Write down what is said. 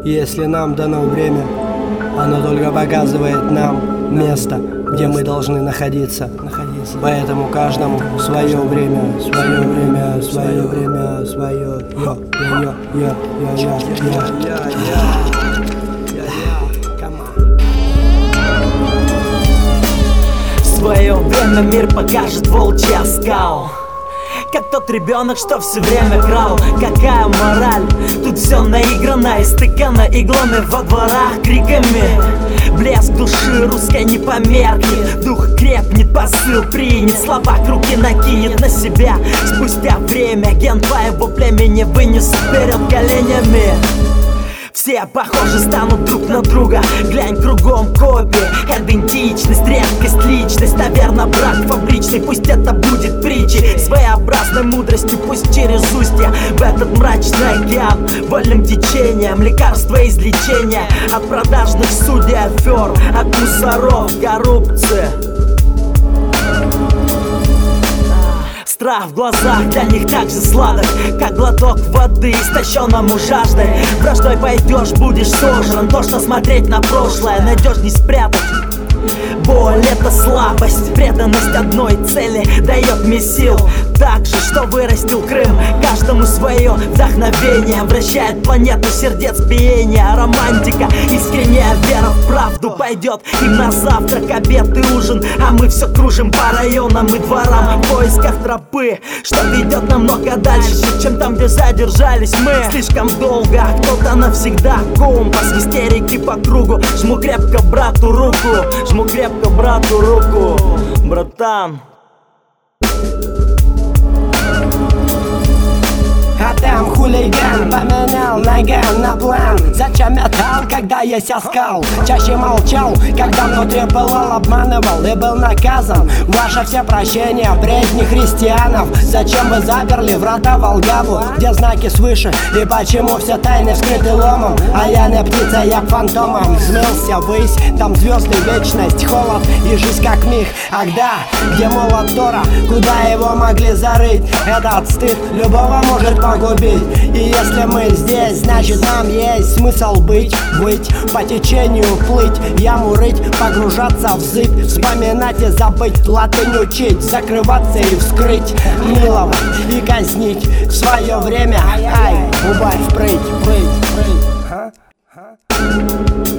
Если нам дано время, оно только показывает нам место, где мы должны находиться. Поэтому каждому свое время, свое время, свое время, свое. В свое время мир покажет волчья скал, как тот ребенок, что все время крал. Какая мораль? Тут все наиграно, истыкано иглами во дворах, криками. Блеск души русской не померкнет, дух крепнет, посыл принят, слова к руки накинет на себя. Спустя время ген твоего племени вынесут вперед коленями. Все похожи станут друг на друга, глянь кругом копии. Идентичность, редкость, личность, наверное, брак фабричный. Пусть это будет притчей, своеобразной мудростью, пусть через устья в этот мрачный океан вольным течением, лекарства излечения от продажных судей, афер, от мусоров, коррупции. Страх в глазах для них так же сладок, как глоток воды, истощенному жаждой. Враждой пойдешь, будешь сожран. Тошно смотреть на прошлое, найдешь не спрятать. Боль — это слабость, преданность одной цели дает мне сил. Так же, что вырастил Крым, каждому свое вдохновение вращает планету сердец биения. Романтика, искренняя вера в правду пойдет им на завтрак, обед и ужин. А мы все кружим по районам и дворам в поисках тропы, что ведет намного дальше, чем там, где задержались мы слишком долго. А кто-то навсегда компас в истерике по кругу. Жму крепко брату руку, жму крепко брату руку, братан. А там хулиган поменял наган на план. Зачем метал, когда есть оскал? Чаще молчал, когда внутри пылал, обманывал и был наказан. Ваше все прощения, бредни христианов. Зачем вы заперли врата Волгаву, где знаки свыше? И почему все тайны вскрыты ломом? А я не птица, я фантомом взмылся ввысь. Там звезды, вечность, холод и жизнь как миг. Ах да, где молот Тора, куда его могли зарыть? Этот стыд любого может погубить. И если мы здесь, значит нам есть смысл быть по течению плыть, яму рыть, погружаться в зыбь, вспоминать и забыть, латынь учить, закрываться и вскрыть, миловать и казнить в свое время. Ай, убавь прыть.